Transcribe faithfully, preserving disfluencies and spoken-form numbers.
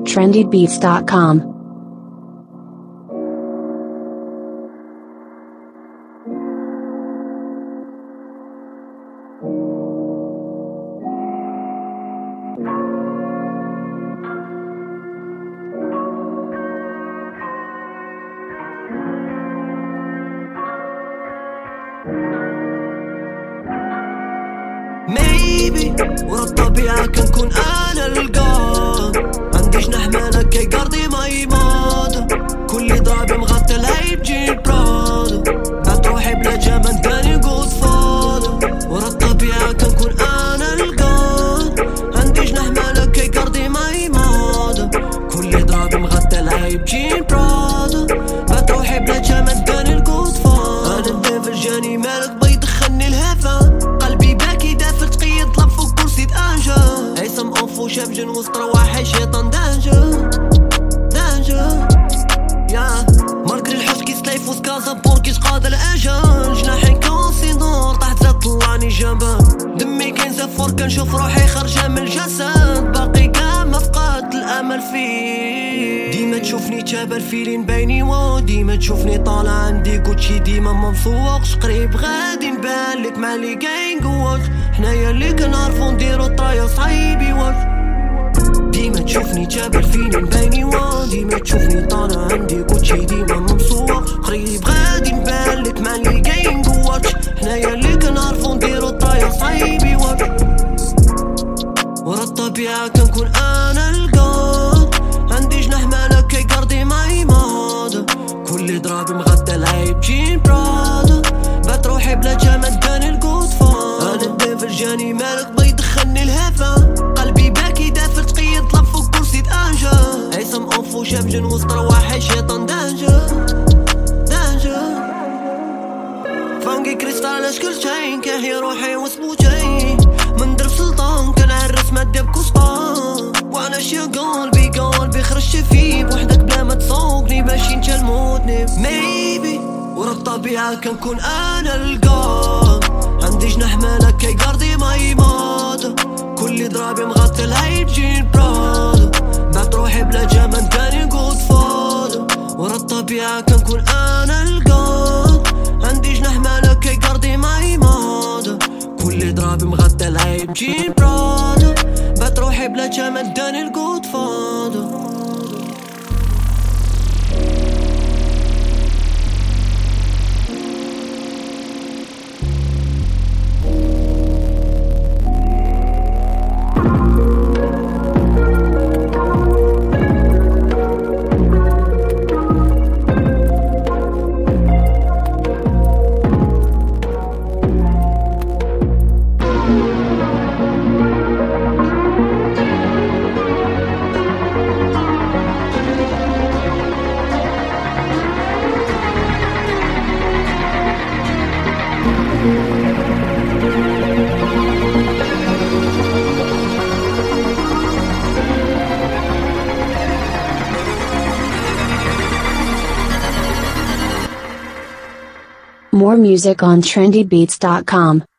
trendy beats dot com. Maybe ورا الطبيعة كنكون أنا القاد عندي جناح مالك كي قرضي ما يماض كل ضربي مغطي العيب جيب براد بعد روحي بلا جمال تاني قود فاض ورا الطبيعة كنكون أنا القاد عندي جناح مالك كي قرضي ما يماض كل ضربي مغطي العيب جيب براد بعد روحي بلا جمال تاني قود فاض أنا الدافل جاني مالك بيدخلني الهفا عيسم أنفو شاف جن وسط رواحي شيطان دانجا دانجا يا ماركري الحوش كي سلايف وسكازا بور كيش قاد الأجل جناحي كونسي نور تحت زاد طلعني جنبه دمي كاين زفور كنشوف روحي خارجة من الجسد باقي كاع ما فقدت الأمل فيه ديما تشوفني تابر فيلين بيني و ديما تشوفني طالع عندي كوتشي ديما ما مسوقش قريب غادي نبانلك مع لي كاين قواش حنايا اللي كنعرفو نديرو طرايا صعيبي واش ديما تشوفني تابر فيلين بيني و ديما تشوفني طالع عندي كوتشي ديما ما مسوقش قريب غادي نبانلك مع لي كاين قواش حنايا اللي كنعرفو نديرو طرايا صعيبي واش ورا الطبيعة كنكون أنا القاد عندي جناح مالك كي قرضي ما يماض كل ضرابي مغطى العيب جين براد بات روحي بلا جمال داني القود فاض أنا الدافل جاني مالك بيدخلني الهفا قلبي باكي دافر تقيد طلب فوق كرسي دانجا عيسم أنفو شاف جن وسط رواحي شيطان دانجا دانجا فانقي كريستال أشكر شاين كاهي روحي وسبوتين من درب سلطان كنعرس مادة بكسطان وانا شي قلبي قلبي خرجت فيه بوحدك بلا ما تسوقني باش انت الموتني ميبي ورا الطبيعة كنكون انا القاد عندي جناح مالك كي قرضي ما يماض كل ضرابي مغطي العيب جين براد بعد روحي بلا جمال تاني نقود فاض ورا الطبيعة كنكون انا القاد عندي جناح مالك كي قرضي ما يماض كل ضرابي مغطي العيب جين براد بعد روحي بلا جمال داني القود فاض More music on trendy beats dot com.